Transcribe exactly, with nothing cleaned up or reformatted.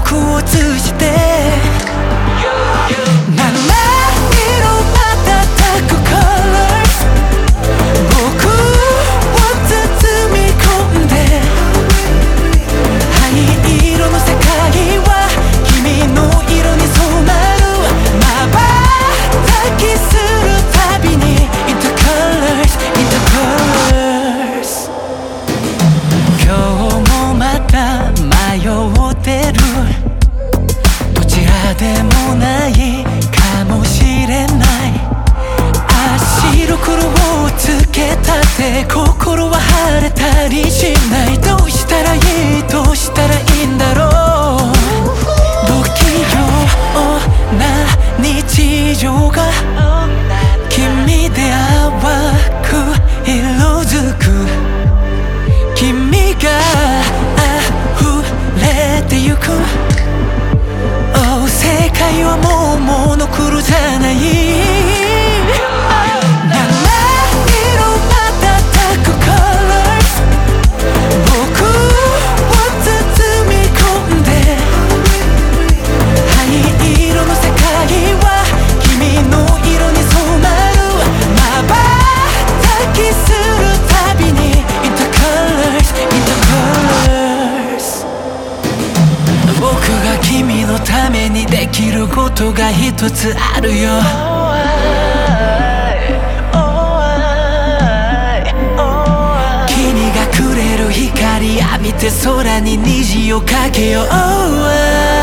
僕を通じて七色瞬く Colors 僕を包み込んで灰色の世界は君の色に染まる瞬きするたびに Into colors, into colors 今日もまた迷ってるどちらでもないかもしれない白黒をつけたって心は晴れたりしないどうしたらいいどうしたらいいんだろう不器用な日常が君で淡く色づく君が溢れてゆく Oh 世界はもうモノクロじゃない七色瞬く Colors 僕を包み込んで灰色の世界は君の色に染まる瞬きするたびに Into colors, into colors 僕が君のためにできることが一つあるよ君がくれる光浴びて空に虹をかけよう